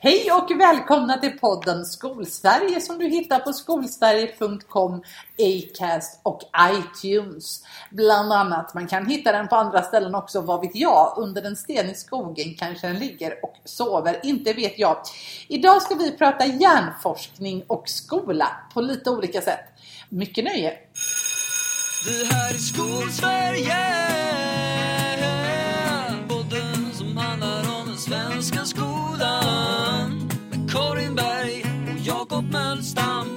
Hej och välkomna till podden Skolsverige som du hittar på skolsverige.com, Acast och iTunes. Bland annat, man kan hitta den på andra ställen också, vad vet jag. Under en sten i skogen kanske den ligger och sover, inte vet jag. Idag ska vi prata hjärnforskning och skola på lite olika sätt. Mycket nöje! Det här är Skolsverige, podden som handlar om den svenska skolan. Med Karin Berg och Jakob Mölstam.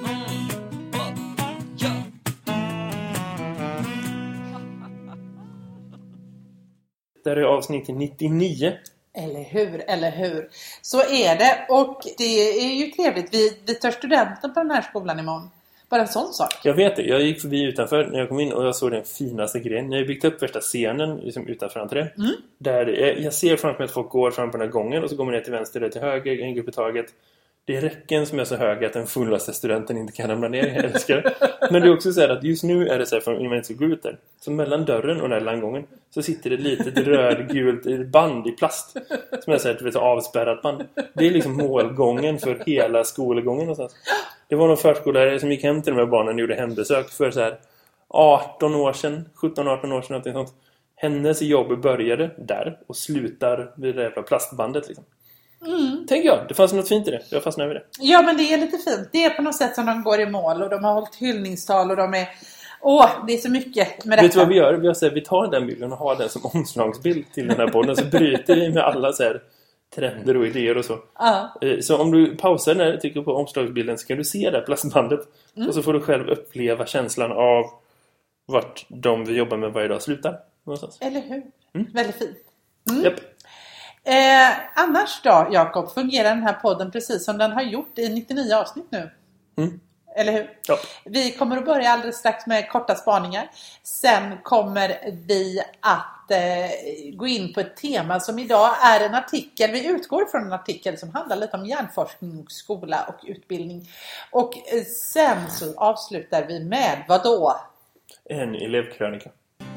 Det är avsnitt 99. Eller hur? Så är det, och det är ju trevligt. Vi tar studenten på den här skolan imorgon. Bara en sån sak. Jag vet det, jag gick förbi utanför när jag kom in och jag såg den finaste grejen. Jag har byggt upp värsta scenen liksom utanför entré. Där jag ser framför mig att folk går fram på den här gången och så går man ner till vänster eller till höger, en grupp i taget. Det är räcken som är så höga att den fullaste studenten inte kan ramla ner. Jag älskar det. Men det är också så här att just nu är det så här för innan man inte ska gå ut där. Så mellan dörren och den här landgången så sitter det ett litet rödgult band i plast. Som är så här ett avspärrat band. Det är liksom målgången för hela skolgången någonstans. Det var någon förskollärare som gick hem till de här barnen och gjorde hembesök för så här 17-18 år sedan, någonting sånt. Hennes jobb började där och slutar vid det jävla plastbandet liksom. Tänker jag, det fanns något fint i det. Jag fastnade över det. Ja, men det är lite fint. Det är på något sätt som de går i mål och de har hållit hyllningstal och de är... det är så mycket med detta. Vet du vad vi gör? Vi tar den bilden och har den som omslagsbild till den här podden. Så bryter vi med alla så här trender och idéer och så. Så om du pausar när du trycker på omslagsbilden så kan du se det här plastbandet. Och så får du själv uppleva känslan av vart de vi jobbar med varje dag slutar. Någonstans. Eller hur? Väldigt fint. Japp. Annars då, Jakob, fungerar den här podden precis som den har gjort i 99 avsnitt nu? Eller hur? Ja. Vi kommer att börja alldeles strax med korta spaningar. Sen kommer vi att gå in på ett tema som idag är en artikel. Vi utgår från en artikel som handlar lite om hjärnforskning och skola och utbildning. Och sen så avslutar vi med vad då? En elevkrönika.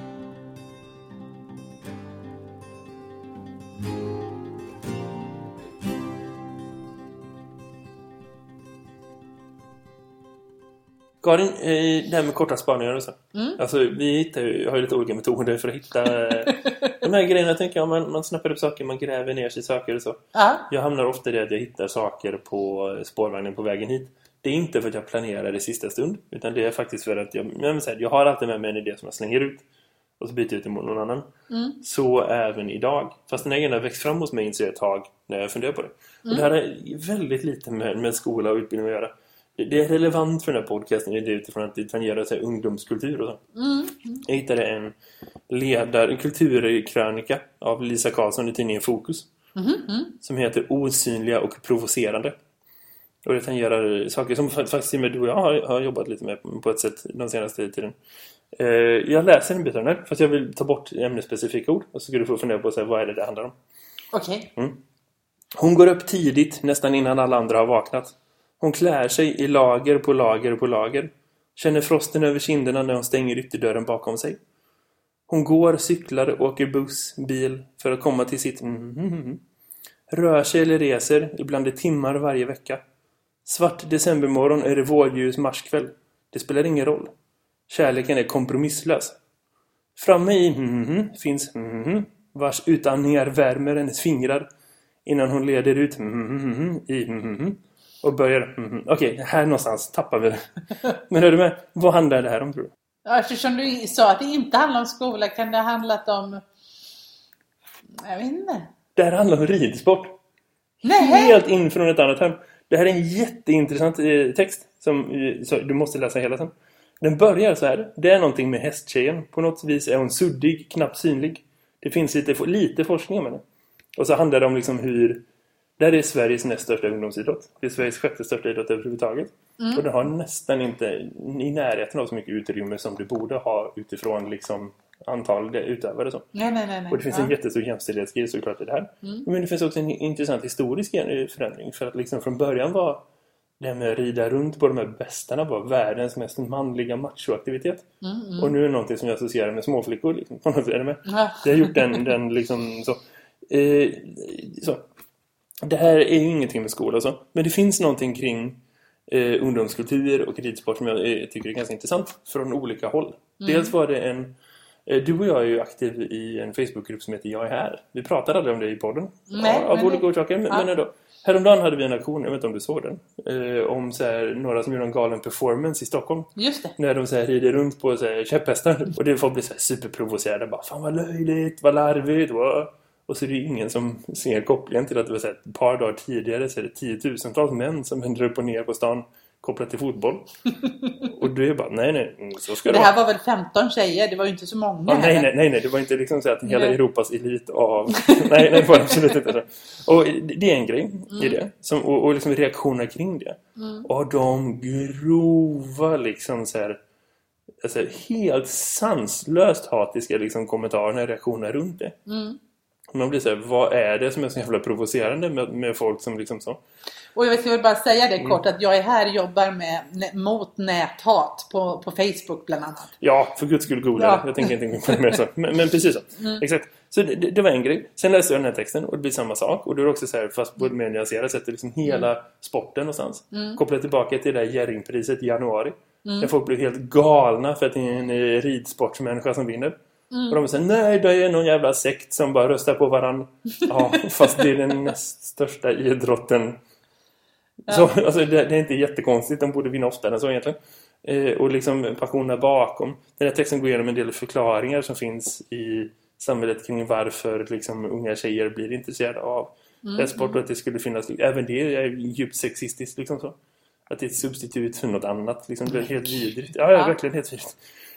Karin, det här med korta spaningar och så. Alltså, vi har ju lite olika metoder för att hitta de här grejerna. Tänker jag, man snappar upp saker, man gräver ner sig i saker och så. Jag hamnar ofta i det att jag hittar saker på spårvagnen på vägen hit. Det är inte för att jag planerar i sista stund, utan det är faktiskt för att jag har alltid med mig en idé som jag slänger ut. Och så byter jag ut emot någon annan. Så även idag. Fast den här grejen har växt fram hos mig inser ett tag när jag funderar på det. Och det här är väldigt lite med skola och utbildning att göra. Det är relevant för den här podcasten utifrån att det tangerar sig ungdomskultur och så. Jag hittade en kulturkrönika av Lisa Karlsson i tidningen Fokus. Som heter Osynliga och provocerande. Och det tangerar saker som faktiskt med du och jag har jobbat lite med på ett sätt den senaste tiden. Jag läser en bit av den här, fast jag vill ta bort ämnesspecifika ord. Och så ska du få fundera på så här, vad är det handlar om. Okej. Hon går upp tidigt, nästan innan alla andra har vaknat. Hon klär sig i lager på lager på lager. Känner frosten över kinderna när hon stänger ytterdörren bakom sig. Hon går, cyklar, åker buss, bil för att komma till sitt Rör sig eller reser, ibland i timmar varje vecka. Svart decembermorgon är det vårljus marskväll. Det spelar ingen roll. Kärleken är kompromisslös. Framme i finns vars utandningar värmer hennes fingrar innan hon leder ut i och börjar Okej, här någonstans tappar vi det. Men är du med? Vad handlar det här om, tror du? Ja, eftersom du sa att det inte handlar om skola, kan det ha handlat om... Jag vet inte. Det här handlar om ridsport. Nej. Helt in från ett annat hem. Det här är en jätteintressant text som du måste läsa hela sen. Den börjar så här. Det är någonting med hästtjejen. På något vis är hon suddig, knappt synlig. Det finns lite forskning om henne. Och så handlar det om liksom hur... Det här är Sveriges näst största ungdomsidrott. Det är Sveriges sjätte största idrott överhuvudtaget. Och det har nästan inte i närheten av så mycket utrymme som det borde ha utifrån liksom antal utövare. Så. Nej. Och det finns en jättestor jämställdhetsgrej såklart i det här. Men det finns också en intressant historisk förändring. För att liksom från början var det med att rida runt på de här bästarna var världens mest manliga machoaktivitet. Och nu är det någonting som jag associerar med småflickor. Liksom. Är det med? Det har gjort den liksom så. det här är ju ingenting med skola och så, men det finns någonting kring ungdomskultur och ridsport som jag tycker är ganska intressant från olika håll. Dels var det du och jag är ju aktiv i en Facebookgrupp som heter Jag är här. Vi pratade aldrig om det i podden. Nej, av olika orsaker. Men ändå. Häromdagen hade vi en aktion, jag vet inte om du såg den. Om så här, några som gjorde en galen performance i Stockholm. Just det. När de så här, rider runt på så här, käpphästar. Och det får bli så här, superprovocerade. Bara, fan vad löjligt, vad larvigt. Och så är det ingen som ser kopplingen till att det var så här, ett par dagar tidigare så är det 10,000-tals män som vänder upp och ner på stan kopplat till fotboll. Och du är bara, nej, så ska det här var väl 15 tjejer, det var ju inte så många. Ja, nej, det var inte liksom så att hela Europas elit av... nej, det var absolut inte så. Och det är en grej i det. Och liksom reaktioner kring det. Och de grova liksom så här... Alltså, helt sanslöst hatiska liksom, kommentarerna och reaktioner runt det. Man blir så här, vad är det som är så jävla provocerande med folk som liksom så... Och jag vill bara säga det kort att jag är här och jobbar mot näthat på Facebook bland annat. Ja, för guds skull goda. Ja. Jag tänker inte gå på det mer så. Men precis så. Exakt. Så det var en grej. Sen läste jag den här texten och det blir samma sak. Och det är också så här, fast på ett mer nyanserat sätt, liksom hela sporten någonstans. Kopplat tillbaka till det där Jerringpriset i januari. Där folk blev helt galna för att det är en ridsportsmänniska som vinner. Och de säger, nej, det är någon jävla sekt som bara röstar på varann. Ja, fast det är den näst största idrotten. Så, alltså, det är inte jättekonstigt. De borde vinna oftare än så egentligen. Och liksom passionerna bakom. Den här texten går igenom en del förklaringar som finns i samhället kring varför liksom, unga tjejer blir intresserade av sport och att det skulle finnas. Även det är djupt sexistiskt. Liksom så. Att det är ett substitut för något annat. Liksom, det är helt vidrigt. Ja, verkligen helt vidrigt.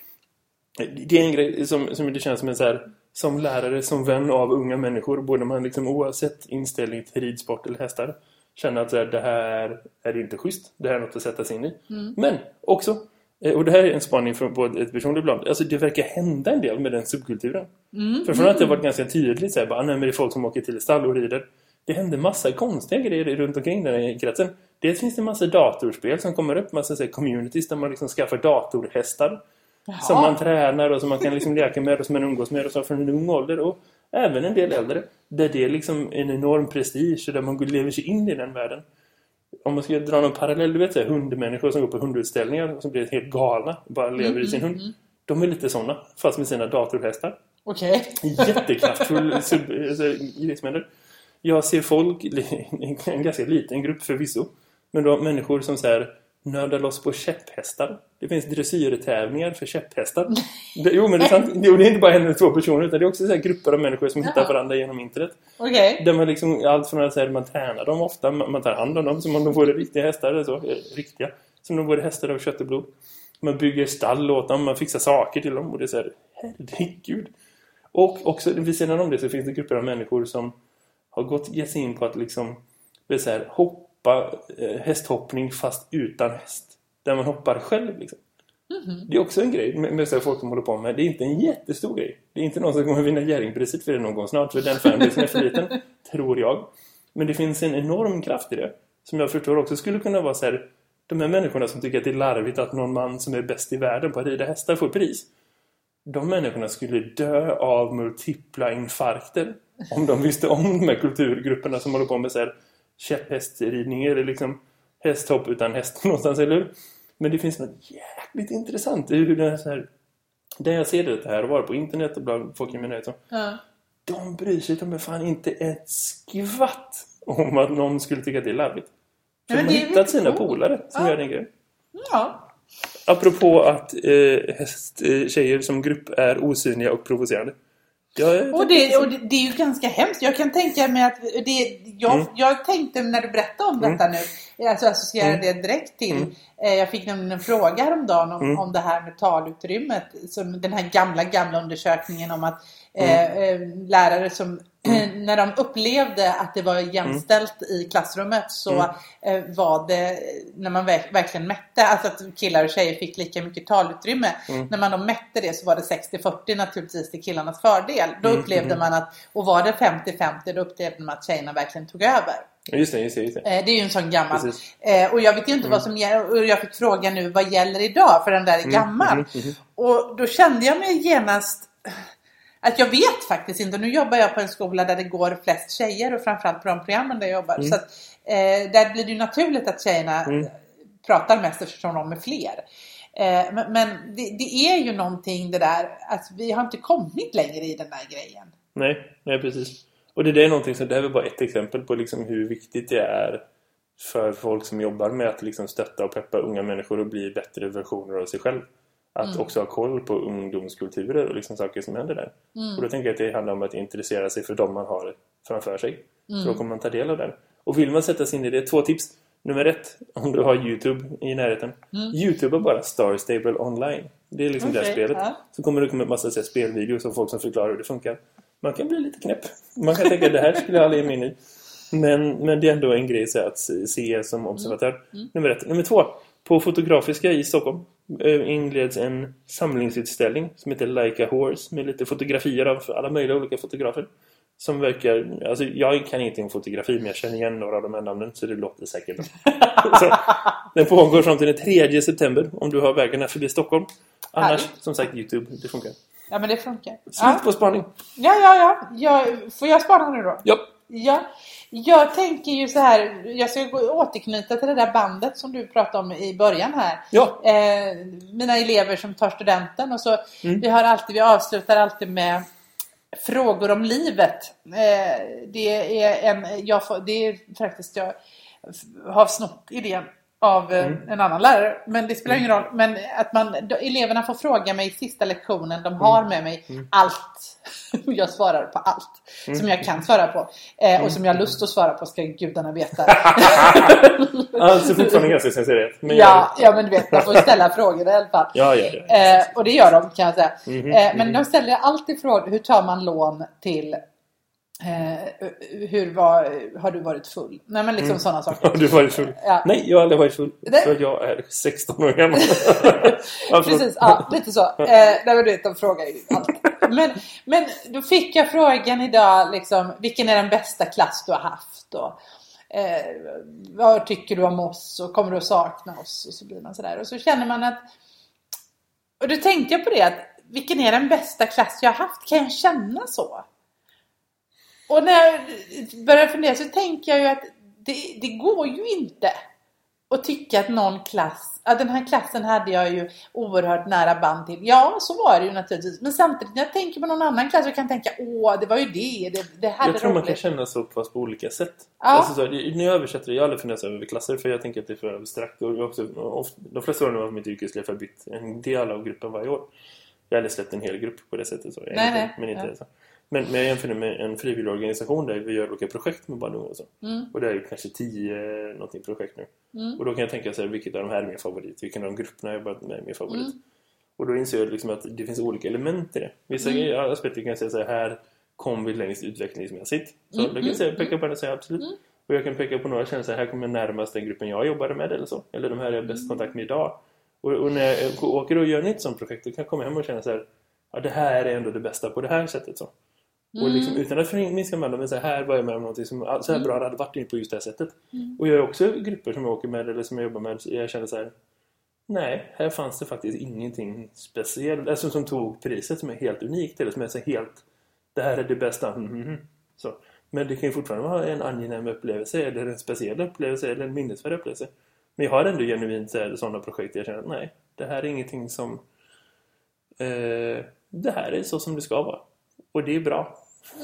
Det är en grej som det känns som en så här, som lärare, som vän av unga människor. Borde man liksom oavsett inställning till ridsport eller hästar känna att det här är inte schysst. Det här är något att sätta sig in i. Men också, och det här är en spaning från på ett personligt plan. Alltså det verkar hända en del med den subkulturen. För från att det har varit ganska tydligt så här, bara, nej, men det är folk som åker till stall och rider. Det händer massa konstiga grejer runt omkring den här kretsen. Dels finns det en massa datorspel som kommer upp. Massa så här, communities där man liksom skaffar datorhästar. Som man tränar och som man kan liksom leka med och som man umgås med och så från en ung ålder. Och även en del äldre. Där det är liksom en enorm prestige och där man lever sig in i den världen. Om man ska dra någon parallell, du vet så här, hundmänniskor som går på hundutställningar och som blir helt galna och bara lever i sin hund. De är lite sådana, fast med sina datorhästar. Okej. Jättekraftfull grismänniskor. Jag ser folk, en ganska liten grupp förvisso, men då människor som så här nördar loss på käpphästar. Det finns dressyrtävlingar för käpphästar. Jo, men det är sant. Det är inte bara en eller två personer, utan det är också så här grupper av människor som hittar varandra genom internet. Okay. Där man liksom, allt från att säga, man tränar dem ofta, man tar hand om dem som om de vore riktiga hästar eller så. Riktiga. Som om de vore hästar av kött och blod. Man bygger stall åt dem, man fixar saker till dem och det är så här, herregud. Och också, vid sidan om det så finns det grupper av människor som har gett sig in på att liksom, det är så här, hästhoppning fast utan häst. Där man hoppar själv liksom. Det är också en grej med så folk som håller på med. Det är inte en jättestor grej. Det är inte någon som kommer vinna Jerringpriset för det någon gång snart. För den fanbasen är för liten, tror jag. Men det finns en enorm kraft i det. Som jag förstår också skulle kunna vara så här. De här människorna som tycker att det är larvigt att någon man som är bäst i världen på att rida hästar får pris. De människorna skulle dö av multipla infarkter. Om de visste om de här kulturgrupperna som håller på med så här käpphästridning eller liksom hästhopp utan häst någonstans, eller? Men det finns något jäkligt intressant i hur det är så här, där jag ser det här och var på internet och bland folk i min nöjd, de bryr sig de är fan inte ett skvatt om att någon skulle tycka att det är larvigt. För de har hittat sina polare som gör den grejen. Ja. Apropå att hästtjejer som grupp är osynliga och provocerande. Och det är ju ganska hemskt. Jag kan tänka mig att jag tänkte när du berättade om detta nu, alltså associerar det direkt till jag fick nämligen en fråga häromdagen om det här med talutrymmet, som den här gamla undersökningen om att lärare som när de upplevde att det var jämställt i klassrummet så var det, när man verkligen mätte, alltså att killar och tjejer fick lika mycket talutrymme, när man då mätte det så var det 60-40 naturligtvis till killarnas fördel. Då upplevde man att, och var det 50-50, då upplevde man att tjejerna verkligen tog över. Just det. Det är ju en sån gammal. Och jag vet ju inte vad som gäller. Och jag fick fråga nu, vad gäller idag? För den där är gammal. Och då kände jag mig genast att jag vet faktiskt inte. Nu jobbar jag på en skola där det går flest tjejer och framförallt på de programmen där jag jobbar. Så att, där blir det ju naturligt att tjejerna pratar mest eftersom de är fler. Men det är ju någonting det där att vi har inte kommit längre i den där grejen. Nej, precis. Och det är någonting som det är väl bara ett exempel på liksom hur viktigt det är för folk som jobbar med att liksom stötta och peppa unga människor och bli bättre versioner av sig själv. Att också ha koll på ungdomskulturer och liksom saker som händer där. Och då tänker jag att det handlar om att intressera sig för dem man har framför sig. För då kommer man ta del av den. Och vill man sätta sig in i det, 2 tips. Nummer 1, om du har YouTube i närheten. YouTube är bara Star Stable Online. Det är liksom det här spelet. Så kommer det komma en massa spelvideos av folk som förklarar hur det funkar. Man kan bli lite knäpp. Man kan tänka att det här skulle jag aldrig ge mig in i. Men det är ändå en grej så att se som observatör. Nummer 1. Nummer 2. På Fotografiska i Stockholm inleds en samlingsutställning som heter Like a Horse med lite fotografier av alla möjliga olika fotografer. Som verkar, alltså jag kan inte om fotografi men jag känner igen några av de här namnen så det låter säkert bra. Så, den pågår fram till den 3 september om du har vägarna förbi Stockholm. Annars, som sagt, YouTube, det funkar. Ja, men det funkar. Slut på spaning. Ja. Får jag spana nu då? Ja. Jag tänker ju så här, jag ska återknyta till det där bandet som du pratade om i början här. Ja. Mina elever som tar studenten och så vi avslutar alltid med frågor om livet. Det är faktiskt jag har snott idén av en annan lärare, men det spelar ingen roll. Men att eleverna får fråga mig i sista lektionen, de har med mig allt. Jag svarar på allt som jag kan svara på och som jag har lust att svara på, ska gudarna veta. Alltså fortfarande ganska censurerat. Ja, men du vet, man får ställa frågor i alla fall. Ja. Och det gör de, kan jag säga. Men de ställer alltid frågor, hur tar man lån till har du varit full? Nej, men liksom sådana saker. Har du varit full? Ja. Nej, jag har aldrig varit full. För jag är 16 år gammal. Precis, lite så. Där vet de frågar ju allt. Men då fick jag frågan idag liksom, vilken är den bästa klass du har haft? Och vad tycker du om oss? Och kommer du att sakna oss? Och så blir man sådär. Och så känner man att, och då tänkte jag på det, att vilken är den bästa klass jag har haft? Kan jag känna så? Och när jag börjar fundera så tänker jag ju att det går ju inte att tycka att någon klass, att den här klassen hade jag ju oerhört nära band till. Ja, så var det ju naturligtvis. Men samtidigt när jag tänker på någon annan klass så kan jag tänka, det var ju det hade jag tror roligt. Man kan känna så på olika sätt. Ja. Alltså så, när jag översätter det, jag har aldrig funderat över klasser för jag tänker att det är för abstrakt. Och de flesta åren av mitt yrkesliv har jag bytt en del av gruppen varje år. Jag har aldrig släppt en hel grupp på det sättet. Så. Men inte så. Men jag jämför med en frivillig organisation där vi gör olika projekt med barn och så. Och det är ju kanske 10 någonting projekt nu. Och då kan jag tänka så här, vilket av de här är min favorit? Vilken av de grupperna jag jobbat med är min favorit? Och då inser jag liksom att det finns olika element i det. Vissa aspekter kan jag säga så här kom vi längst utvecklingsmässigt. Så då kan jag peka på det och säga absolut. Och jag kan peka på några känslor, här kommer jag närmast den gruppen jag jobbade med eller så. Eller de här är jag bäst kontakt med idag. Och när jag åker och gör nytt sånt projekt då kan jag komma hem och känna så här, det här är ändå det bästa på det här sättet så. Och liksom, utan att minska med dem, men så här var jag med om någonting som så här bra hade varit in på just det här sättet. Och jag har också grupper som jag åker med eller som jag jobbar med, jag känner så här, nej, här fanns det faktiskt ingenting speciellt, alltså som tog priset som är helt unikt eller som är så helt, det här är det bästa. Så. Men det kan ju fortfarande vara en angenäm upplevelse eller en speciell upplevelse eller en minnesvärd upplevelse. Men jag har ändå genuint sådana projekt jag känner att nej, det här är ingenting som det här är så som det ska vara. Och det är bra.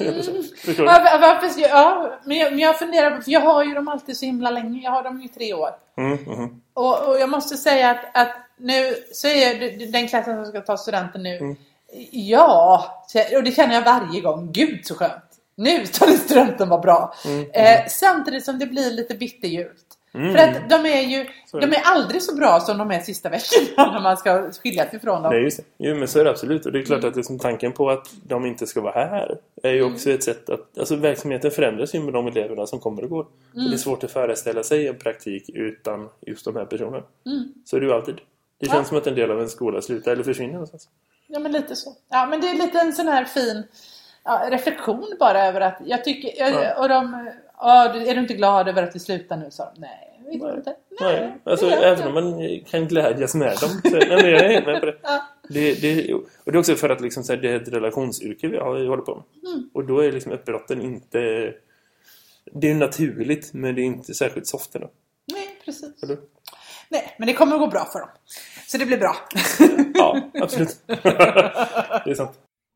Men jag funderar på, för jag har ju dem alltid så himla länge. Jag har dem i 3 år. Och jag måste säga att nu så är den klassen som ska ta studenten nu. Ja, och det känner jag varje gång. Gud så skönt. Nu tar det studenten var bra. Samtidigt som det blir lite bitterljuvt. För att de är aldrig så bra som de är sista veckorna när man ska skiljas ifrån dem. Nej, just det. Jo, men så är det absolut. Och det är klart att det som tanken på att de inte ska vara här är ju också ett sätt att, alltså verksamheten förändras ju med de eleverna som kommer och går. Och det är svårt att föreställa sig en praktik utan just de här personerna. Så är det ju alltid. Det känns som att en del av en skola slutar eller försvinner någonstans. Ja, men lite så. Ja, men det är lite en sån här fin reflektion bara över att jag tycker och är du inte glad över att vi slutar nu? Så nej. Nej, alltså även om man kan glädjas med dem så, jag är helt med på det. Och det är också för att liksom, så här, det är ett relationsyrke vi håller på med. Och då är liksom uppbrotten inte... Det är naturligt, men det är inte särskilt soft ändå. Nej, precis. Eller? Nej, men det kommer att gå bra för dem. Så det blir bra. Ja, absolut. Det är sant.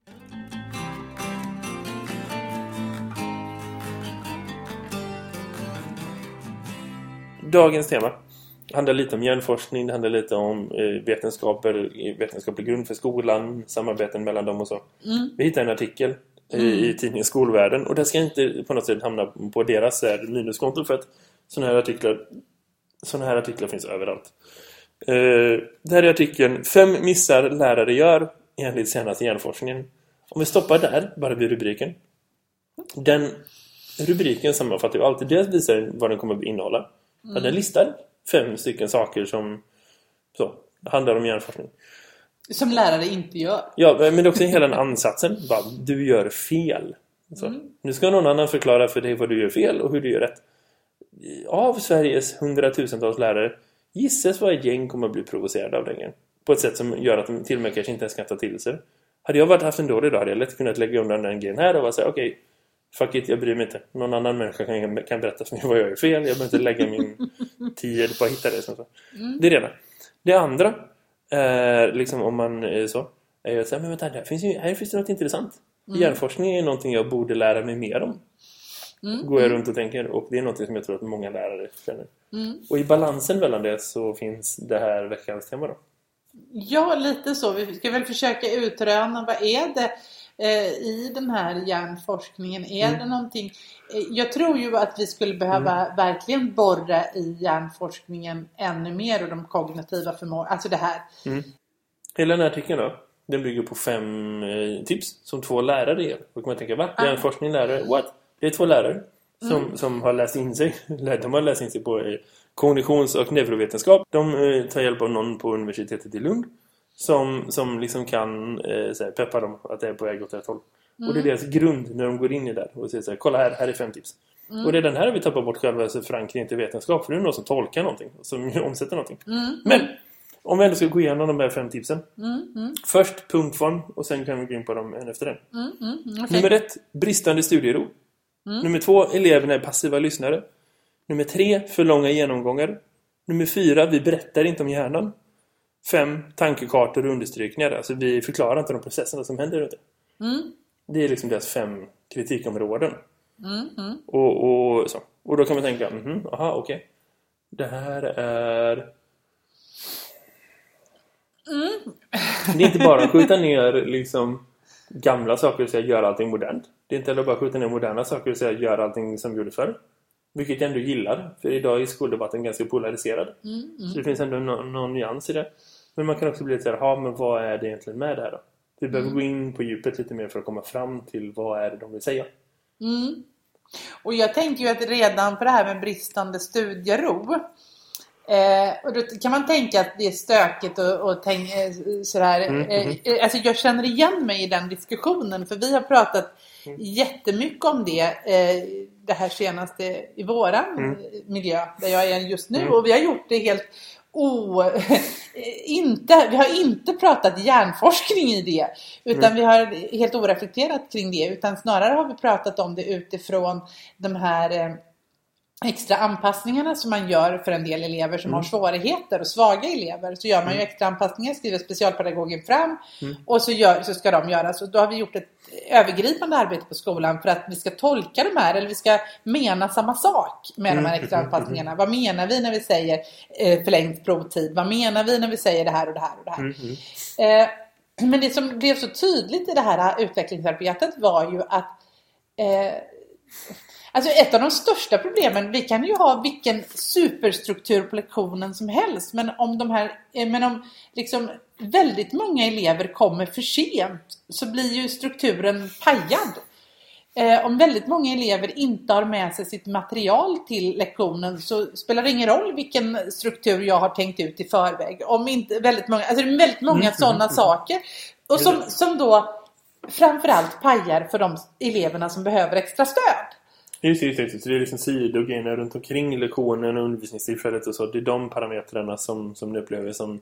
Dagens tema handlar lite om hjärnforskning, det handlar lite om vetenskaplig grund för skolan, samarbeten mellan dem och så. Vi hittar en artikel i tidningen Skolvärlden, och det ska inte på något sätt hamna på deras minuskonto, för att såna här artiklar finns överallt. Det här är artikeln 5 missar lärare gör enligt senaste hjärnforskningen. Om vi stoppar där, bara vid rubriken. Den rubriken sammanfattar ju alltid, dels visar vad den kommer att innehålla. Att den listar 5 stycken saker som handlar om hjärnforskning. Som lärare inte gör. Ja, men det är också hela den ansatsen. Bara, du gör fel. Nu ska någon annan förklara för dig vad du gör fel och hur du gör rätt. Av Sveriges 100,000-tals lärare gissas vad ett gäng kommer att bli provocerade av den. På ett sätt som gör att de till och med kanske inte ens kan ta till sig. Hade jag haft en dålig dag hade jag lätt kunnat lägga undan den grejen här och bara säga okej, fuck it, jag bryr mig inte. Någon annan människa kan berätta för mig vad jag gör fel. Jag behöver inte lägga min tid på att hitta det. Det är det ena. Det andra är liksom om man är så. Är att säga, men vänta, här finns det något intressant. Hjärnforskning är någonting jag borde lära mig mer om. Går jag runt och tänker. Och det är något som jag tror att många lärare känner. Och i balansen mellan det så finns det här veckans tema då. Ja, lite så. Vi ska väl försöka utröna vad är det i den här hjärnforskningen. Är det någonting... Jag tror ju att vi skulle behöva verkligen borra i hjärnforskningen ännu mer och de kognitiva förmågorna. Alltså det här. Hela den här artikeln då, den bygger på 5 tips som 2 lärare ger. Och man tänker, va? Hjärnforskning, lärare? What? Det är 2 lärare som har läst in sig. De har läst in sig på kognitions- och neurovetenskap. De tar hjälp av någon på universitetet i Lund som liksom kan peppa dem att det är på väg åt rätt håll. Och det är deras grund när de går in i det och säger så här, kolla här är 5 tips. Och det är den här vi tappar bort själva, alltså förankring till vetenskap, för det är någon som tolkar någonting, som omsätter någonting. Men om vi ändå ska gå igenom de här 5 tipsen. Först punktform och sen kan vi gå in på dem en efter den. Okay. Nummer 1, bristande studiero. Nummer 2, eleverna är passiva lyssnare. Nummer 3, för långa genomgångar. Nummer 4, vi berättar inte om hjärnan. 5, tankekartor och understrykningar. Alltså vi förklarar inte de processerna som händer runt det. Det är liksom deras 5 kritikområden. Och så. Och då kan man tänka, okej. Det här är... Det är inte bara att skjuta ner liksom gamla saker och säga göra allting modernt. Det är inte heller bara att skjuta ner moderna saker och säga göra allting som vi gjorde förr. Vilket jag ändå gillar. För idag är skoldebatten ganska polariserad. Så det finns ändå någon nyans i det. Men man kan också bli lite såhär, men vad är det egentligen med det här då? Vi behöver gå in på djupet lite mer för att komma fram till vad är det de vill säga. Och jag tänker ju att redan för det här med bristande studiero, och då kan man tänka att det är stökigt och sådär. Alltså jag känner igen mig i den diskussionen, för vi har pratat jättemycket om det här senaste i våran miljö där jag är just nu, och vi har gjort det helt vi har inte pratat hjärnforskning i det, utan vi har helt oreflekterat kring det, utan snarare har vi pratat om det utifrån de här extra anpassningarna som man gör för en del elever som har svårigheter och svaga elever. Så gör man ju extra anpassningar, skriver specialpedagogen fram och så ska de göra. Så då har vi gjort ett övergripande arbete på skolan för att vi ska tolka de här, eller vi ska mena samma sak med de här extra anpassningarna. Vad menar vi när vi säger förlängd provtid? Vad menar vi när vi säger det här och det här och det här? Men det som blev så tydligt i det här utvecklingsarbetet var ju att alltså ett av de största problemen, vi kan ju ha vilken superstruktur på lektionen som helst, men om liksom väldigt många elever kommer för sent så blir ju strukturen pajad. Om väldigt många elever inte har med sig sitt material till lektionen så spelar det ingen roll vilken struktur jag har tänkt ut i förväg. Om inte väldigt många, alltså det är väldigt många sådana saker, och som då framförallt pajar för de eleverna som behöver extra stöd. Just. Så det är liksom sidogrejer runt omkring lektionen och undervisningstillfället och så. Det är de parametrarna som ni upplever som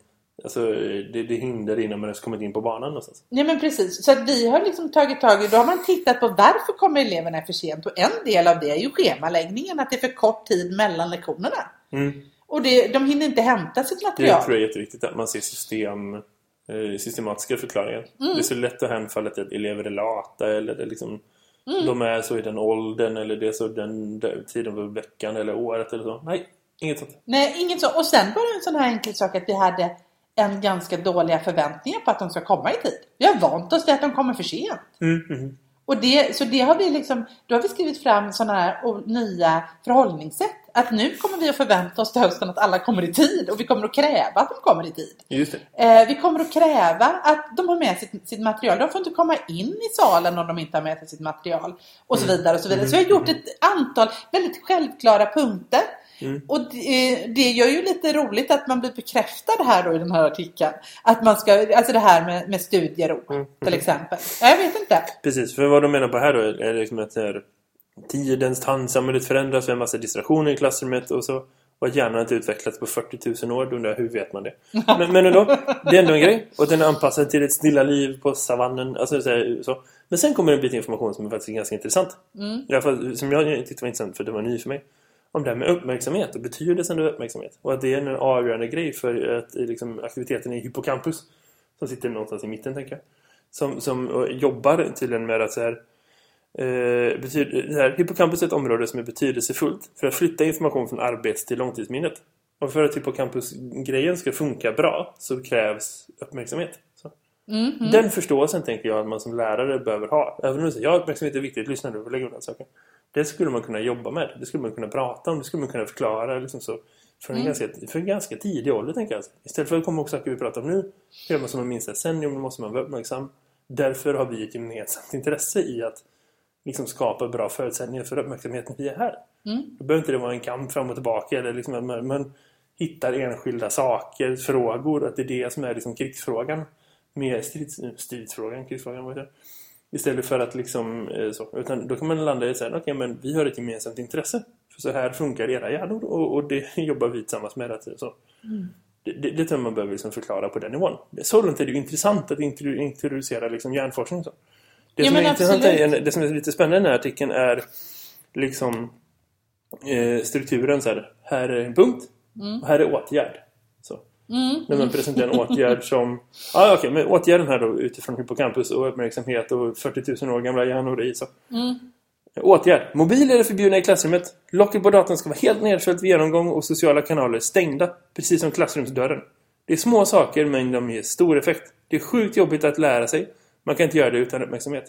Alltså det hindrar innan man ens kommit in på banan någonstans. Nej, men precis. Så att vi har liksom tagit tag i, då har man tittat på varför kommer eleverna för sent. Och en del av det är ju schemaläggningen, att det är för kort tid mellan lektionerna. Och de hinner inte hämta sitt material. Det tror jag är jätteviktigt, att man ser systematiska förklaringar. Det är så lätt att hänfalla till att elever är lata, eller det liksom, de är så i den åldern, eller det är så den tiden på veckan eller året eller så. Nej, inget sånt. Nej, inget så. Och sen var det en sån här enkel sak att vi hade en ganska dåliga förväntningar på att de ska komma i tid. Vi har vant oss till att de kommer för sent. Och det har vi liksom, då har vi skrivit fram sådana här nya förhållningssätt. Att nu kommer vi att förvänta oss till hösten att alla kommer i tid. Och vi kommer att kräva att de kommer i tid. Just det. Vi kommer att kräva att de har med sitt material. De får inte komma in i salen om de inte har med sig sitt material. Och så vidare och så vidare. Så vi har gjort ett antal väldigt självklara punkter. Och det gör ju lite roligt att man blir bekräftad här då i den här artikeln. Att man ska, alltså det här med studiero till exempel. Jag vet inte. Precis, för vad de menar på här då är liksom att tidens tandsamhället förändras, en massa distraktioner i klassrummet och så. Och att hjärnan inte utvecklats på 40 000 år, då undrar hur vet man det? Men ändå, det är ändå en grej. Och den är anpassad till ett stilla liv på savannen. Alltså, så. Men sen kommer en bit information som är faktiskt ganska intressant. I alla fall, som jag tyckte var intressant, för det var ny för mig. Om det här med uppmärksamhet och betydelsen av uppmärksamhet. Och att det är en avgörande grej för att, liksom, aktiviteten i hippocampus, som sitter någonstans i mitten, tänker jag. Som jobbar tydligen med att så här, det här hippocampus är ett område som är betydelsefullt för att flytta information från arbets- till långtidsminnet. Och för att hippocampus-grejen ska funka bra så krävs uppmärksamhet. Så. Den förståelsen tänker jag att man som lärare behöver ha. Även om du säger, uppmärksamhet är viktigt, lyssna nu och lägg undan saker. Det skulle man kunna jobba med. Det skulle man kunna prata om. Det skulle man kunna förklara liksom så, från en ganska tidig ålder, tänker jag. Istället för att komma och saker vi pratar om nu, gör man som man minns decennium, måste man vara uppmärksam. Därför har vi ett gemensamt intresse i att liksom skapa bra förutsättningar för uppmärksamheten vi är här. Då behöver inte det vara en kamp fram och tillbaka, eller liksom att man hittar enskilda saker, frågor, att det är det som är liksom krigsfrågan med stridsfrågan, krigsfrågan, vad heter det? Istället för att liksom så, utan då kan man landa i att säga, okej, men vi har ett gemensamt intresse. För så här funkar era hjärnor och det jobbar vi tillsammans med. Så. Det tror jag man behöver liksom förklara på den nivån. Så långt är det ju intressant att introducera liksom hjärnforskning. Så. Det som är intressant det som är lite spännande i den här artikeln är liksom strukturen så här är en punkt och här är åtgärd. Så. När man presenterar en åtgärd som men åtgärden här då utifrån hippocampus och uppmärksamhet och 40 000 år gamla hjärnor i så. Åtgärd. Mobiler är förbjudna i klassrummet. Locket på datorn ska vara helt nedfällt vid genomgång och sociala kanaler stängda, precis som klassrumsdörren. Det är små saker, men de ger stor effekt. Det är sjukt jobbigt att lära sig. Man kan inte göra det utan uppmärksamhet.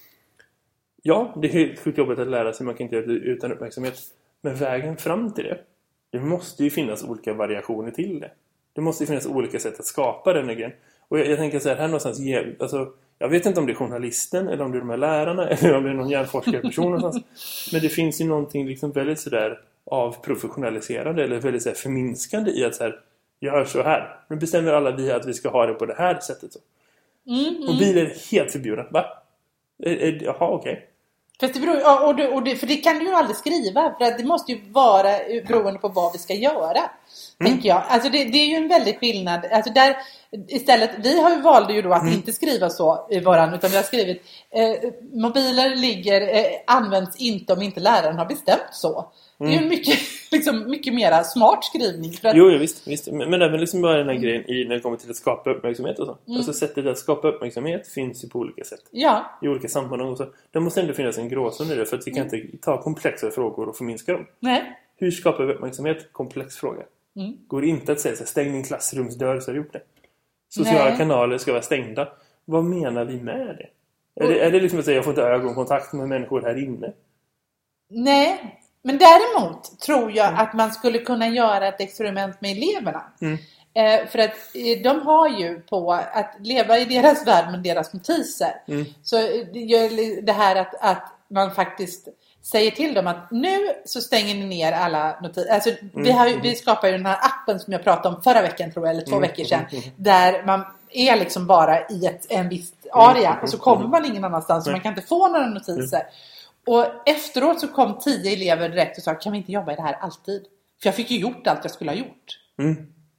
Ja, det är sjukt jobbigt att lära sig. Man kan inte göra det utan uppmärksamhet. Men vägen fram till det måste ju finnas olika variationer till det. Det måste ju finnas olika sätt att skapa den grejen. Och jag tänker så här någonstans, alltså, jag vet inte om det är journalisten eller om det är de här lärarna eller om det är någon hjärnforskarperson någonstans. Men det finns ju någonting liksom väldigt sådär avprofessionaliserande eller väldigt så här förminskande i att så här, gör så här. Nu bestämmer alla vi att vi ska ha det på det här sättet. Så. Mobiler är helt förbjudna, va? Jaha, okej. Fast det beror, för det kan du ju aldrig skriva. För att det måste ju vara beroende på vad vi ska göra. Tänker jag. Alltså det är ju en väldig skillnad. Alltså där, istället, vi valde ju då att inte skriva så i våran. Utan vi har skrivit mobiler används inte om inte läraren har bestämt så. Det är ju mycket mer smart skrivning. För att... Jo, visst. Men även liksom bara den här grejen när det kommer till att skapa uppmärksamhet och så. Alltså sättet att skapa uppmärksamhet finns ju på olika sätt. Ja. I olika sammanhang och så. Det måste ändå finnas en gråzon i det, för att vi kan inte ta komplexa frågor och förminska dem. Nej. Hur skapar vi uppmärksamhet? Komplex fråga. Går inte att säga så här, stäng din klassrumsdörr, så har gjort det. Sociala kanaler ska vara stängda. Vad menar vi med det? Är det liksom att säga jag får inte ögonkontakt med människor här inne? Nej. Men däremot tror jag att man skulle kunna göra ett experiment med eleverna. För att de har ju på att leva i deras värld med deras notiser. Så det här att man faktiskt säger till dem att nu så stänger ni ner alla notiser. Alltså vi skapar ju den här appen som jag pratade om förra veckan, tror jag, eller 2 veckor sedan. Där man är liksom bara i en viss area och så kommer man ingen annanstans, så man kan inte få några notiser. Och efteråt så kom 10 elever direkt och sa, kan vi inte jobba i det här alltid? För jag fick ju gjort allt jag skulle ha gjort.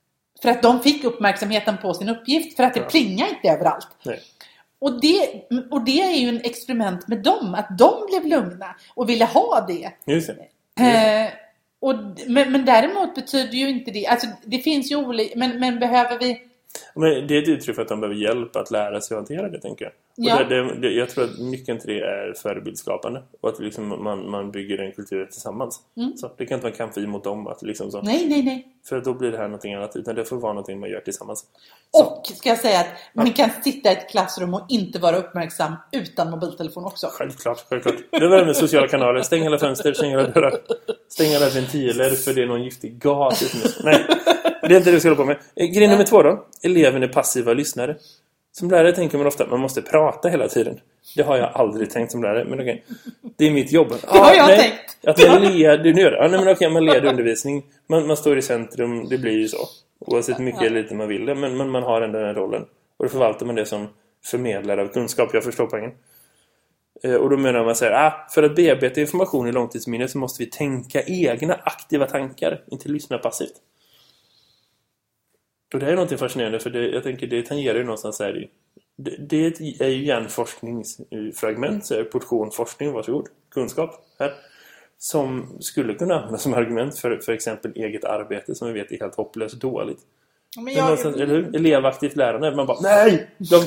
För att de fick uppmärksamheten på sin uppgift. För att det plingar inte överallt. Nej. Och det är ju en experiment med dem. Att de blev lugna och ville ha det. Just det. Men däremot betyder ju inte det. Alltså det finns ju olika. Men behöver vi... Men det är ett uttryck för att de behöver hjälp att lära sig att hantera det, tänker jag. Och jag tror att nyckeln till det är förebildskapande. Och att liksom man bygger en kultur tillsammans. Så det kan inte vara kamp mot dem. Att liksom så. Nej. För då blir det här någonting annat. Utan det får vara någonting man gör tillsammans. Så. Och ska jag säga att man kan sitta i ett klassrum och inte vara uppmärksam utan mobiltelefon också. Självklart. Det var med sociala kanaler. Stäng alla fönster, stäng alla dörrar. Stäng alla ventiler för det är någon giftig gas. Nej, det är inte det vi ska hålla på med. Grej nummer 2 då. Eleven är passiva lyssnare. Som lärare tänker man ofta att man måste prata hela tiden. Det har jag aldrig tänkt som lärare. Men okej, det är mitt jobb. Det har jag tänkt. Att man leder, man leder undervisning. Man står i centrum, det blir ju så. Oavsett hur mycket eller lite man vill det. Men man har ändå den rollen. Och då förvaltar man det som förmedlare av kunskap. Jag förstår poängen. Och då menar man så här, för att bearbeta information i långtidsminne så måste vi tänka egna aktiva tankar. Inte lyssna passivt. Och det är någonting fascinerande, för jag tänker det tangerar ju någonstans här. Det är ju hjärnforskningsfragment, så är portion forskning, varsågod, kunskap här. Som skulle kunna användas som argument för exempel eget arbete som vi vet är helt hopplöst dåligt. Men eller hur? Elevaktivt lärande. Man bara, nej,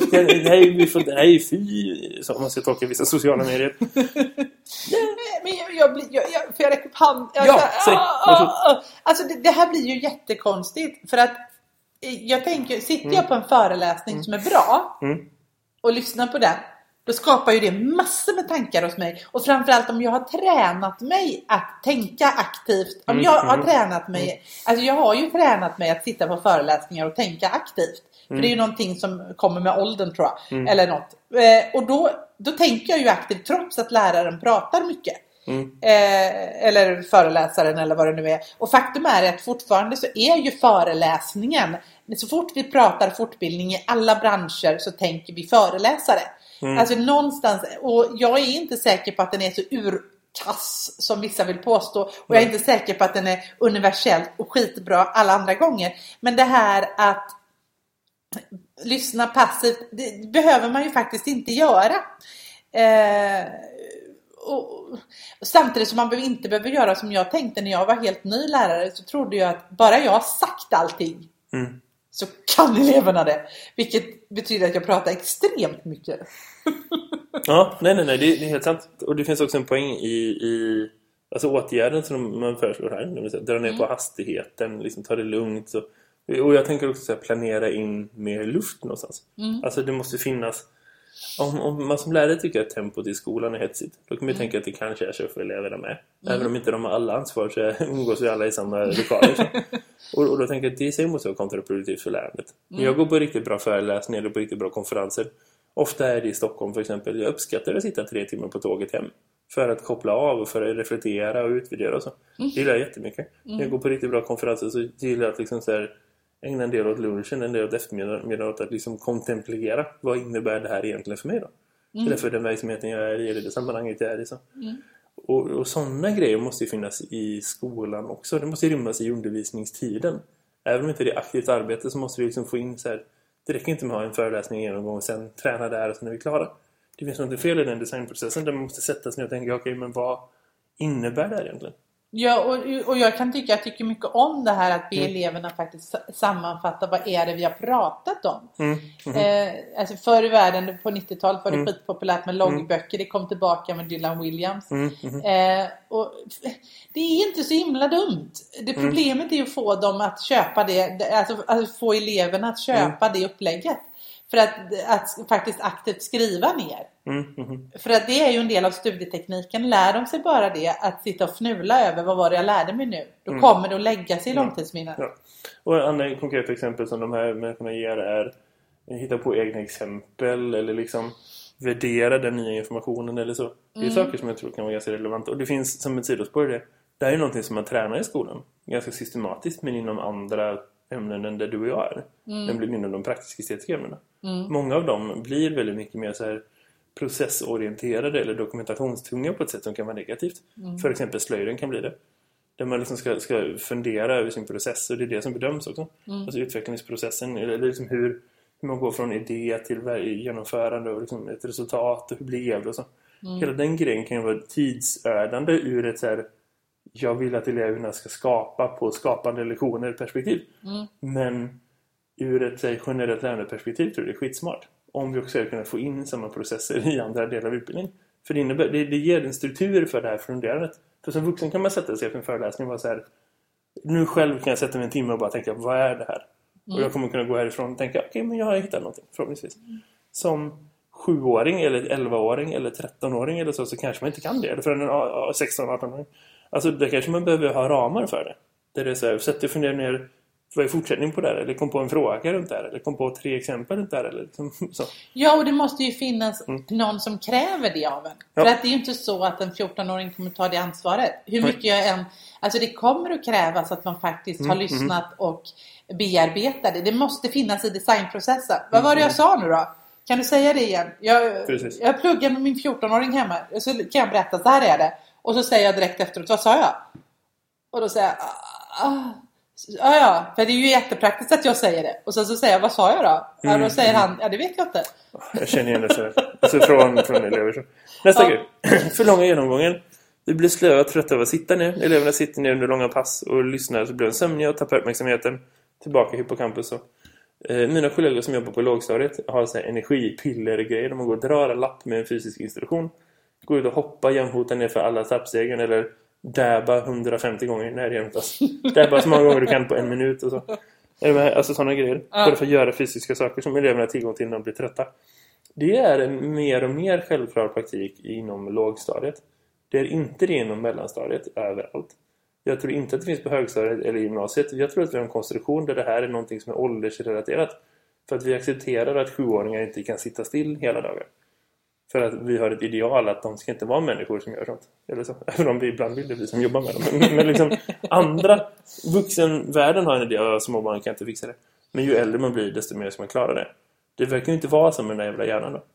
fy. Så man ska tolka vissa sociala medier. Men får jag räcka upp hand? Alltså det här blir ju jättekonstigt. För att jag tänker, sitter jag på en föreläsning som är bra och lyssnar på den, då skapar ju det massor med tankar hos mig. Och framförallt om jag har tränat mig att tänka aktivt. Om jag har tränat mig, alltså jag har ju tränat mig att sitta på föreläsningar och tänka aktivt. För det är ju någonting som kommer med åldern, tror jag. Eller något. Och då tänker jag ju aktivt trots att läraren pratar mycket. Eller föreläsaren eller vad det nu är. Och faktum är att fortfarande så är ju föreläsningen, så fort vi pratar fortbildning i alla branscher så tänker vi föreläsare. Alltså någonstans, och jag är inte säker på att den är så urkass som vissa vill påstå. Och jag är inte säker på att den är universellt och skitbra alla andra gånger. Men det här att lyssna passivt, det behöver man ju faktiskt inte göra. Och samtidigt som man inte behöver göra som jag tänkte när jag var helt ny lärare, så trodde jag att bara jag har sagt allting så kan eleverna det. Vilket betyder att jag pratar extremt mycket. Ja, nej, det är helt sant. Och det finns också en poäng i alltså åtgärden som man föreslår här. Dra ner på hastigheten, liksom ta det lugnt. Så. Och jag tänker också så här, planera in mer luft någonstans. Alltså det måste finnas. Om man som lärare tycker att tempot i skolan är hetsigt, då kan man tänka att det kanske är så för eleverna med. Även om inte de har alla ansvar så umgås vi alla i samma lokaler. Och då tänker jag att det i sig måste vara kontraproduktivt för lärandet. Jag går på riktigt bra föreläsningar och på riktigt bra konferenser. Ofta är det i Stockholm för exempel. Jag uppskattar att sitta 3 timmar på tåget hem. För att koppla av och för att reflektera och utvärdera och så. Det gillar jag jättemycket. Jag går på riktigt bra konferenser så gillar jag att liksom så här, ägna en del åt lunchen, en del åt eftermiddagen åt att liksom kontemplera. Vad innebär det här egentligen för mig då? Eller för den verksamheten jag är i, eller det sammanhanget jag är i. Så. Och sådana grejer måste ju finnas i skolan också. Det måste rymmas i undervisningstiden. Även om inte det är aktivt arbete så måste vi liksom få in så här. Det räcker inte med att ha en föreläsning genomgång och sen träna där och sen är vi klara. Det finns något fel i den designprocessen där man måste sätta sig ner och tänka, okej, men vad innebär det här egentligen? Ja, och jag tycker mycket om det här att be eleverna faktiskt sammanfatta vad är det vi har pratat om. Alltså förr i världen på 90-talet var det skitpopulärt med loggböcker. Det kom tillbaka med Dylan Williams. Och det är inte så himla dumt. Det problemet är att få dem att köpa det, alltså få eleverna att köpa det upplägget. För att faktiskt aktivt skriva ner. För att det är ju en del av studietekniken. Lär de sig bara det, att sitta och fnula över vad var det jag lärde mig nu. Då kommer det att lägga sig i långtidsminnet. Ja. Och andra konkreta exempel som de här människorna ger är hitta på egna exempel eller liksom värdera den nya informationen eller så. Det är saker som jag tror kan vara ganska relevanta. Och det finns som ett sidospår det. Det här är någonting som man tränar i skolan. Ganska systematiskt, men inom andra ämnen än där du och jag är. Den blir inom de praktisk-estetiska ämnena. Många av dem blir väldigt mycket mer så här processorienterade eller dokumentationstunga på ett sätt som kan vara negativt. För exempel slöjden kan bli det. Där man liksom ska fundera över sin process. Och det är det som bedöms också. Alltså utvecklingsprocessen. Eller liksom hur man går från idé till genomförande och liksom ett resultat. Och hur blev det och så. Hela den grejen kan ju vara tidsödande ur ett så här, jag vill att eleverna ska skapa på skapande lektioner perspektiv. Men ur ett generellt lärandeperspektiv tror jag det är skitsmart. Om vi också ska kunna få in samma processer i andra delar av utbildningen. För det ger en struktur för det här funderandet. För som vuxen kan man sätta sig efter en föreläsning och vara så här, nu själv kan jag sätta mig en timme och bara tänka, vad är det här? Och jag kommer kunna gå härifrån och tänka, okej, men jag har hittat någonting förhoppningsvis. Som 7-åring eller 11-åring eller 13-åring eller så kanske man inte kan det. Eller för en 16-18-åring. Alltså där kanske man behöver ha ramar för det. Där det är så här, sätt dig och fundera ner, vad är fortsättning på det här? Eller kom på en fråga runt där. Eller kom på 3 exempel runt där. Eller liksom, så. Ja, och det måste ju finnas någon som kräver det av en. Ja. För att det är ju inte så att en 14-åring kommer ta det ansvaret. Hur mycket jag än... Alltså det kommer att krävas att man faktiskt har lyssnat och bearbetat det. Det måste finnas i designprocessen. Vad var det jag sa nu då? Kan du säga det igen? Jag pluggar med min 14-åring hemma. Så kan jag berätta, så här är det. Och så säger jag direkt efteråt, vad sa jag? Och då säger jag... Ja, för det är ju jättepraktiskt att jag säger det. Och så säger jag, vad sa jag då? Ja, då säger han, det vet jag inte. Jag känner igen det så. Alltså från elever så. Nästa grej. För långa genomgången. Vi blir slöa och trötta av att sitta ner. Eleverna sitter ner under långa pass och lyssnar. Så blir de sömniga och tappar uppmärksamheten. Tillbaka hippocampus. Mina kollegor som jobbar på lågstadiet har så här energipiller-grejer. De går och drar en lapp med en fysisk instruktion. Går ut och hoppar jämfota ner för alla trappstegen. Eller dabba 150 gånger. Nej, det är inte alls. Dabba så många gånger du kan på 1 minut och så. Alltså sådana grejer. Bara för att göra fysiska saker som eleverna har tillgång till när de blir trötta. Det är en mer och mer självklar praktik inom lågstadiet. Det är inte det inom mellanstadiet överallt. Jag tror inte att det finns på högstadiet eller gymnasiet. Jag tror att vi har en konstruktion där det här är någonting som är åldersrelaterat. För att vi accepterar att 7-åringar inte kan sitta still hela dagen. För att vi har ett ideal att de ska inte vara människor som gör sånt. Eller så. Även om vi ibland vill det, vi som jobbar med dem. Men liksom andra vuxenvärlden har en idé att småbarn kan inte fixa det. Men ju äldre man blir desto mer ska man klara det. Det verkar ju inte vara som den där jävla hjärnan då.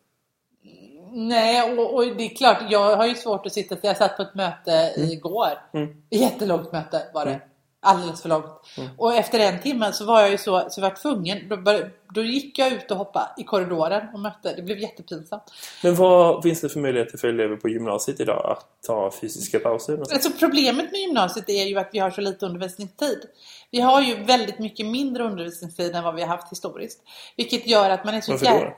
Nej, och det är klart, jag har ju svårt att sitta. Jag satt på ett möte igår. Jättelångt möte var det. Alldeles för långt. Och efter 1 timme så var jag ju så jag var tvungen. Då gick jag ut och hoppade i korridoren och mötte. Det blev jättepinsamt. Men vad finns det för möjligheter för elever på gymnasiet idag att ta fysiska pauser? Alltså problemet med gymnasiet är ju att vi har så lite undervisningstid. Vi har ju väldigt mycket mindre undervisningstid än vad vi har haft historiskt. Vilket gör att man är så jävla...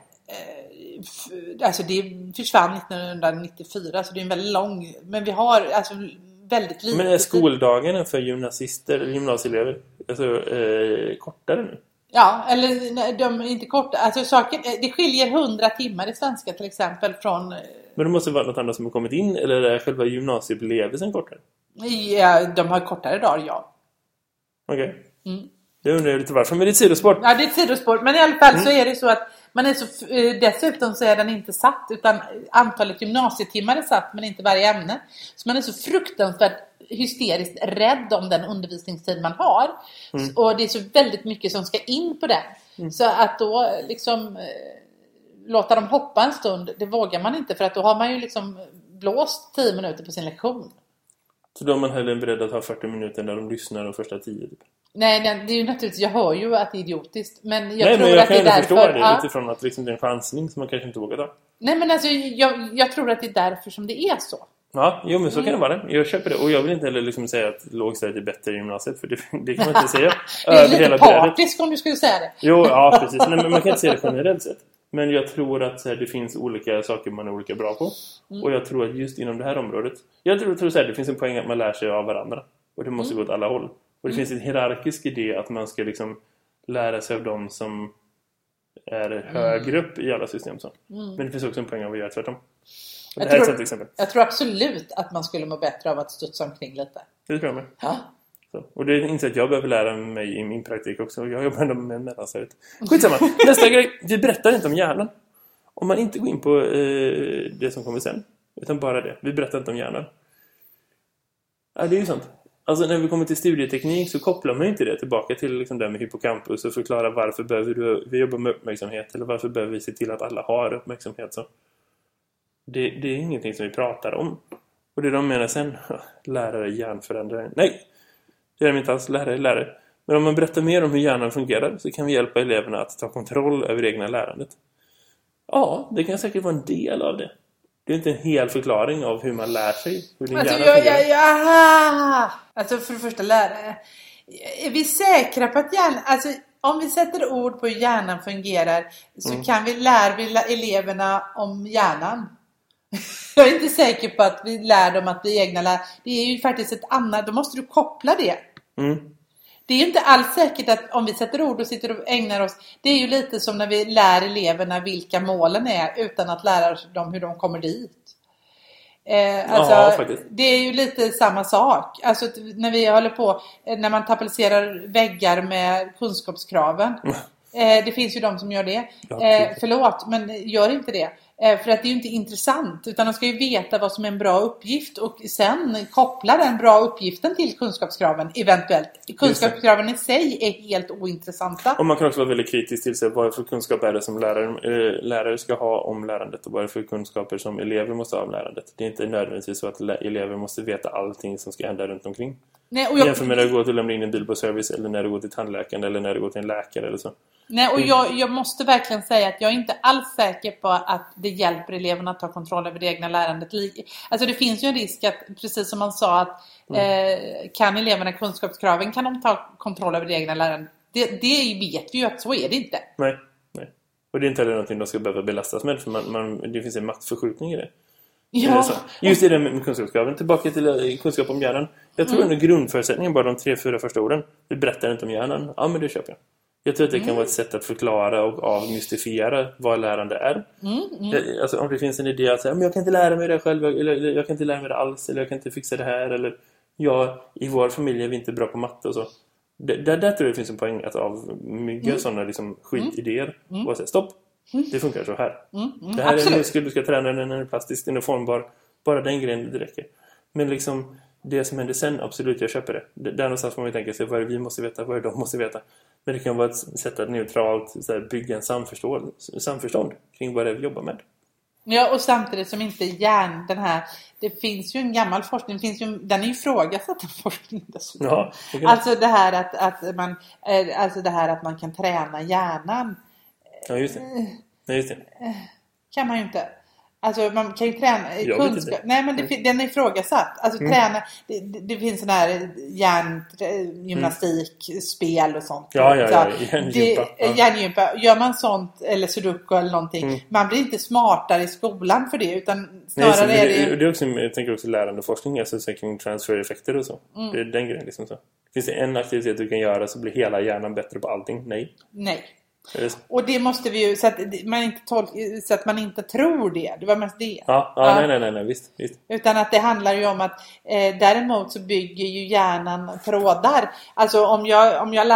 Alltså det försvann 1994 så det är en väldigt lång... Men vi har alltså väldigt lite... Men är skoldagarna för gymnasister eller gymnasieelever alltså, kortare nu? Ja, eller de är inte korta. Alltså det skiljer 100 timmar i svenska till exempel från... Men det måste vara något annat som har kommit in eller är själva gymnasieupplevelsen kortare? Ja, de har kortare dagar, ja. Okej. Det undrar jag lite varför, men det är ett sidospår. Ja, det är ett sidospår. Men i alla fall så är det så att man är så, dessutom så är den inte satt utan antalet gymnasietimmar är satt men inte varje ämne. Så man är så fruktansvärt hysteriskt rädd om den undervisningstid man har. Och det är så väldigt mycket som ska in på den. Så att då liksom låta dem hoppa en stund, det vågar man inte för att då har man ju liksom blåst 10 minuter på sin lektion. Så då är man heller beredd att ha 40 minuter när de lyssnar de första 10 typ. Nej, det är ju naturligtvis, jag hör ju att det är idiotiskt. Men jag tror att det är därför... förstå det utifrån att liksom det är en chansning som man kanske inte vågar ta. Nej, men alltså jag tror att det är därför som det är så. Ja, jo men så kan det vara. Jag köper det. Och jag vill inte heller liksom säga att lågstadiet är bättre i gymnasiet. För det kan man inte säga. Det är lite partisk om du skulle säga det. Jo, ja precis. Nej, men man kan inte säga det generellt sett. Men jag tror att det finns olika saker man är olika bra på. Och jag tror att just inom det här området. Jag tror att det finns en poäng att man lär sig av varandra. Och det måste gå åt alla håll. Och det finns en hierarkisk idé att man ska liksom lära sig av dem som är högre upp i alla system. Så. Men det finns också en poäng av att göra tvärtom. Jag tror absolut att man skulle må bättre av att studsa omkring lite. Det tror jag med. Ja. Så. Och det är inte att jag behöver lära mig i min praktik också. Jag jobbar med mellanstadiet. Skitsamma. Nästa grej. Vi berättar inte om hjärnan. Om man inte går in på det som kommer sen. Utan bara det. Vi berättar inte om hjärnan. Ja, det är ju sant. Alltså när vi kommer till studieteknik så kopplar man inte det tillbaka till liksom det med hippocampus och förklara varför behöver vi jobba med uppmärksamhet eller varför behöver vi se till att alla har uppmärksamhet. Så. Det är ingenting som vi pratar om. Och det de menar sen, lärare, hjärnförändrare. Nej, Det är de inte alls, lärare. Men om man berättar mer om hur hjärnan fungerar så kan vi hjälpa eleverna att ta kontroll över egna lärandet. Ja, det kan säkert vara en del av det. Det är inte en hel förklaring av hur man lär sig. Hur din hjärna fungerar. Alltså för det första lärare. Är vi säkra på att hjärnan... Alltså om vi sätter ord på hur hjärnan fungerar så kan vi lära eleverna om hjärnan. Jag är inte säker på att vi lär dem att bli egna lärare. Det är ju faktiskt ett annat... Då måste du koppla det. Det är ju inte alls säkert att om vi sätter ord och sitter och ägnar oss... Det är ju lite som när vi lär eleverna vilka målen är utan att lära dem hur de kommer dit. Det är ju lite samma sak. Alltså när vi håller på... När man tapetserar väggar med kunskapskraven. Det finns ju de som gör det. Förlåt, men gör inte det. För att det är ju inte intressant. Utan de ska ju veta vad som är en bra uppgift. Och sen koppla den bra uppgiften till kunskapskraven eventuellt. Kunskapskraven i sig är helt ointressanta. Och man kan också vara väldigt kritisk till sig. Vad för kunskap är det som lärare ska ha om lärandet? Och vad är det för kunskaper som elever måste ha om lärandet? Det är inte nödvändigtvis så att elever måste veta allting som ska hända runt omkring. Nej, och jämför med när du går till att lämna in en bil på service. Eller när du går till tandläkaren. Eller när du går till en läkare eller så. Nej, och jag måste verkligen säga att jag är inte alls säker på att det hjälper eleverna att ta kontroll över det egna lärandet. Alltså det finns ju en risk att, precis som man sa, att kan eleverna kunskapskraven kan de ta kontroll över det egna lärandet. Det vet vi ju att så är det inte. Nej. Och det är inte heller någonting de ska behöva belastas med. För det finns en maktförskjutning i det. Ja. Just det med kunskapskraven. Tillbaka till kunskap om hjärnan. Jag tror att grundförutsättningen bara de 3-4 första orden. Vi berättar inte om hjärnan. Ja, men det köper jag. Jag tror att det kan vara ett sätt att förklara och avmystifiera vad lärande är. Alltså om det finns en idé att säga, men jag kan inte lära mig det själv, eller jag kan inte lära mig det alls, eller jag kan inte fixa det här, eller i vår familj är vi inte bra på matte och så. Där tror jag det finns en poäng att avmygga sådana liksom skitidéer och säga, stopp, det funkar så här. Det här är en muskel, du ska träna den, är plastisk, den är formbar, bara den grejen det räcker. Men liksom det som händer sen, absolut, jag köper det. Där någonstans får man tänka sig, vad är det vi måste veta, vad är det de måste veta. Men det kan vara ett sätt att neutralt så här, bygga en samförstånd kring vad det är vi jobbar med. Ja, och samtidigt som inte den här... Det finns ju en gammal forskning, den är ju ifrågasatt av forskning dessutom. Ja, alltså det här att man kan träna hjärnan. Ja, just det. Kan man ju inte. Alltså man kan ju träna kunskap. Nej, men den är ifrågasatt. Alltså träna, det finns sån här hjärngymnastik, spel och sånt. Ja, hjärngympa. Gör man sånt eller sudoku eller någonting, man blir inte smartare i skolan för det, utan snarare är det är också, jag tänker också lärande forskning, alltså kring transfer-effekter och så. Det är den grejen liksom så. Finns det en aktivitet du kan göra så blir hela hjärnan bättre på allting? Nej. Och det måste vi ju, så att man inte tror det. Det var mest det. Nej, visst. Utan att det handlar ju om att däremot så bygger ju hjärnan trådar. Alltså om jag